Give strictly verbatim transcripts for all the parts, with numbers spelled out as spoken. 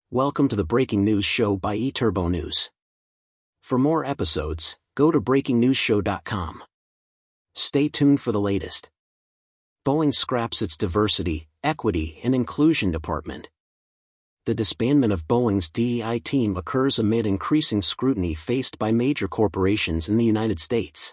Welcome to the Breaking News Show by eTurbo News. For more episodes, go to breaking news show dot com. Stay tuned for the latest. Boeing scraps its diversity, equity, and inclusion department. The disbandment of Boeing's D E I team occurs amid increasing scrutiny faced by major corporations in the United States.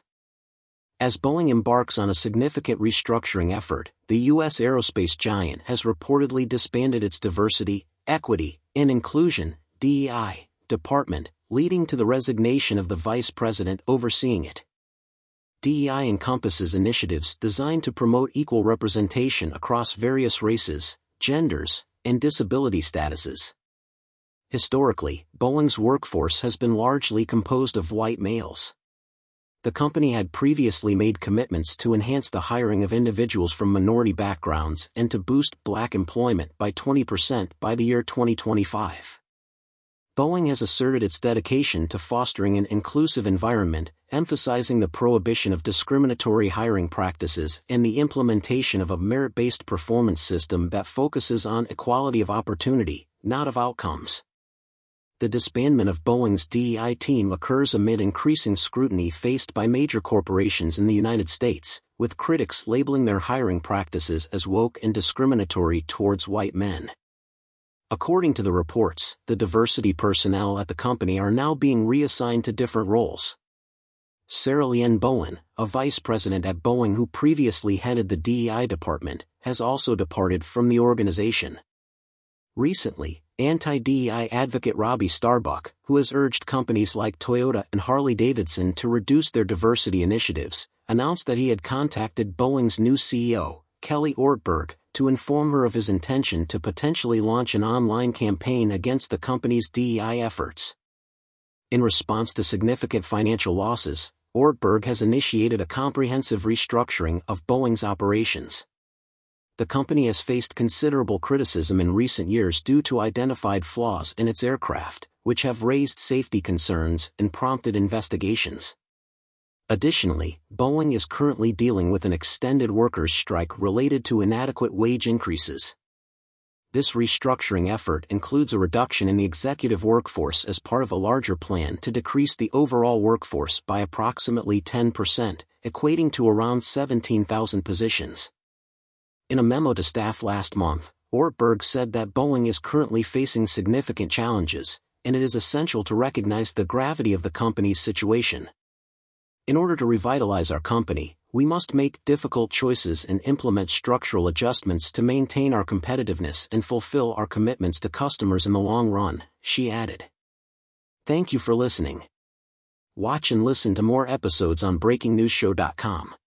As Boeing embarks on a significant restructuring effort, the U S aerospace giant has reportedly disbanded its diversity, equity, and inclusion D E I department, leading to the resignation of the vice president overseeing it. D E I encompasses initiatives designed to promote equal representation across various races, genders, and disability statuses. Historically, Boeing's workforce has been largely composed of white males. The company had previously made commitments to enhance the hiring of individuals from minority backgrounds and to boost black employment by twenty percent by the year twenty twenty-five. Boeing has asserted its dedication to fostering an inclusive environment, emphasizing the prohibition of discriminatory hiring practices and the implementation of a merit-based performance system that focuses on equality of opportunity, not of outcomes. The disbandment of Boeing's D E I team occurs amid increasing scrutiny faced by major corporations in the United States, with critics labeling their hiring practices as woke and discriminatory towards white men. According to the reports, the diversity personnel at the company are now being reassigned to different roles. Sarah Liane Bowen, a vice president at Boeing who previously headed the D E I department, has also departed from the organization. Recently, anti-D E I advocate Robbie Starbuck, who has urged companies like Toyota and Harley-Davidson to reduce their diversity initiatives, announced that he had contacted Boeing's new C E O, Kelly Ortberg, to inform her of his intention to potentially launch an online campaign against the company's D E I efforts. In response to significant financial losses, Ortberg has initiated a comprehensive restructuring of Boeing's operations. The company has faced considerable criticism in recent years due to identified flaws in its aircraft, which have raised safety concerns and prompted investigations. Additionally, Boeing is currently dealing with an extended workers' strike related to inadequate wage increases. This restructuring effort includes a reduction in the executive workforce as part of a larger plan to decrease the overall workforce by approximately ten percent, equating to around seventeen thousand positions. In a memo to staff last month, Ortberg said that Boeing is currently facing significant challenges, and it is essential to recognize the gravity of the company's situation. In order to revitalize our company, we must make difficult choices and implement structural adjustments to maintain our competitiveness and fulfill our commitments to customers in the long run, she added. Thank you for listening. Watch and listen to more episodes on breaking news show dot com.